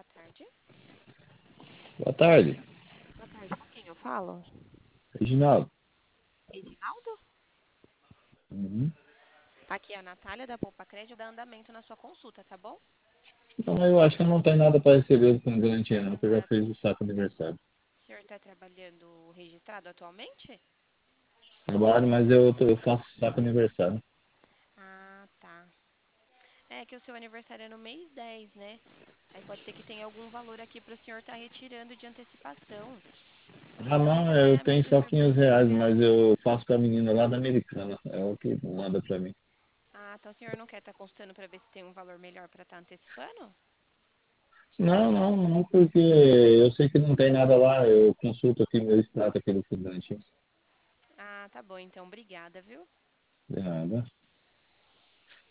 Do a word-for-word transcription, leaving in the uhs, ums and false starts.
boa tarde. Boa tarde, Boa tarde, com quem eu falo? Reginaldo. Reginaldo? Uhum. Aqui é a Natália da Poupa Crédito dá andamento na sua consulta, tá bom? Então, eu acho que não tem nada para receber com garantia, não, Não porque eu já tá. fiz o saco aniversário. O senhor está trabalhando registrado atualmente? Trabalho, mas eu, tô- eu faço saco aniversário. Ah, tá. É que o seu aniversário é no mês dez, né? Aí pode ser que tenha algum valor aqui para o senhor estar retirando de antecipação. Ah, Senão não, não eu é tenho mais o só senhor quinhentos poder reais, pagar. mas eu faço com a menina lá da Americana. É o que manda para mim. Ah, então o senhor não quer estar consultando para ver se tem um valor melhor para estar antecipando? Não, não, não, porque eu sei que não tem nada lá. Eu consulto aqui meu extrato aqui do estudante. Ah, tá bom, então obrigada, viu? De nada.